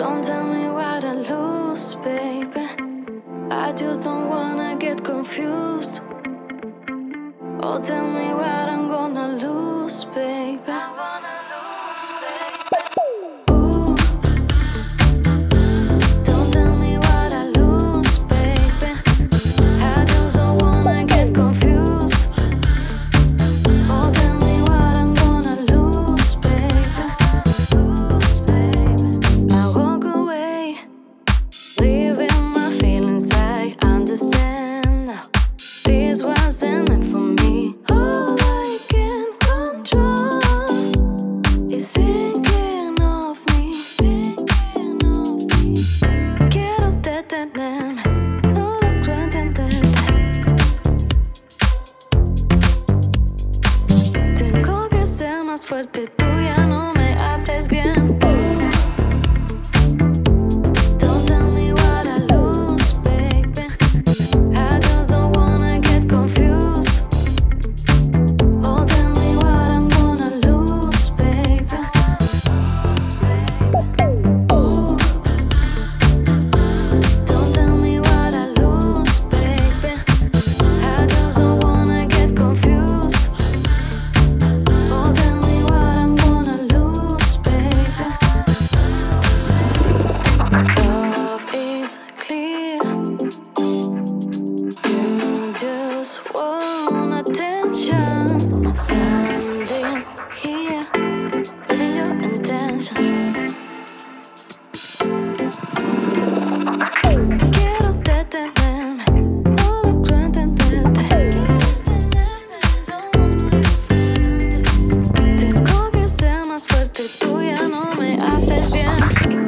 Don't tell me what I lose, baby. I just don't wanna get confused. Oh, tell me what I'm gonna lose, baby. I'm gonna lose, baby. Ooh. Don't tell me what I lose, baby. I just don't wanna get confused. Oh, tell me what I'm gonna lose, baby. I walk away, leaving my feelings. I understand now. This wasn't meant for me. All I can control is thinking of me, thinking of me. Quiero detenerme, no logro entenderte. Tengo que ser más fuerte, tú ya no me haces bien. Don't tell me what I lose, baby. I just don't wanna get confused. Oh, tell me what I'm gonna lose, baby. Ooh. Don't tell me what I lose, baby. I just don't wanna get confused. Oh, tell me what I'm gonna lose, baby. Love is clear. You just want attention. Standing here, reading your intentions. Quiero detenerme, no logro entenderte. Quieres tenerme, somos muy diferentes. Tengo que ser más fuerte, tú ya no me haces bien.